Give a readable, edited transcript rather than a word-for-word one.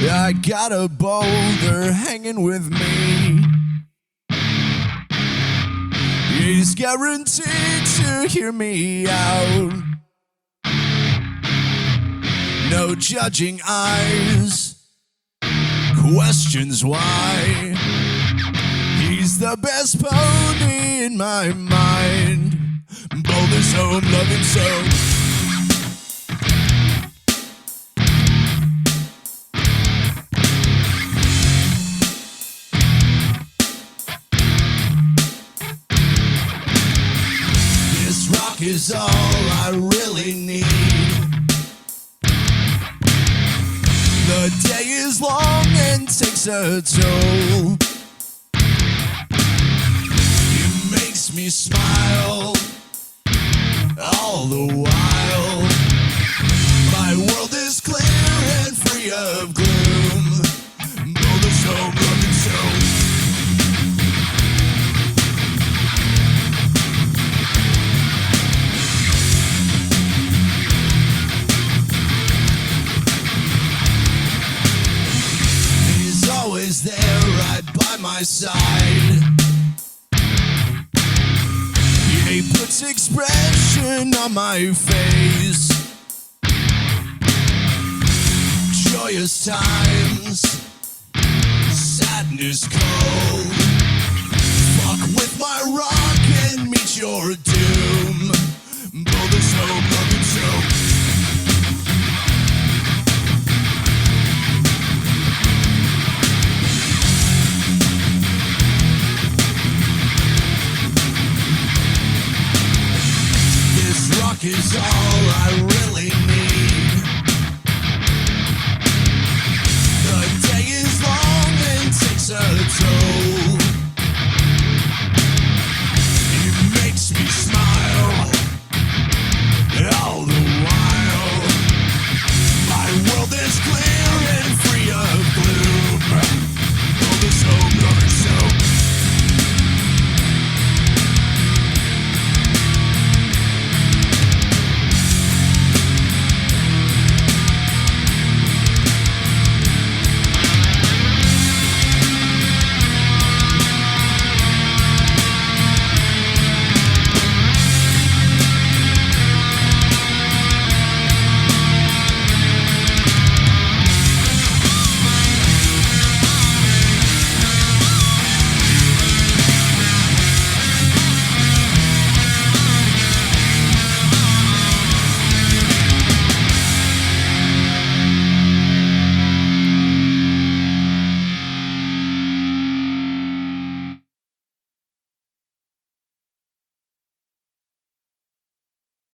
I got a boulder hanging with me. He's guaranteed to hear me out. No judging eyes, questions why. He's the best pony in my mind. Boulder's home, love him so. This rock is all I really need. The day is long and takes a toll. It makes me smile all the while. My world is clear and free of gloom. Boulder's home, love and soul. He's always there right by my side. He puts expression on my face. Joyous times, sadness cold. Fuck with my rock and meet your doom. Boulder's home.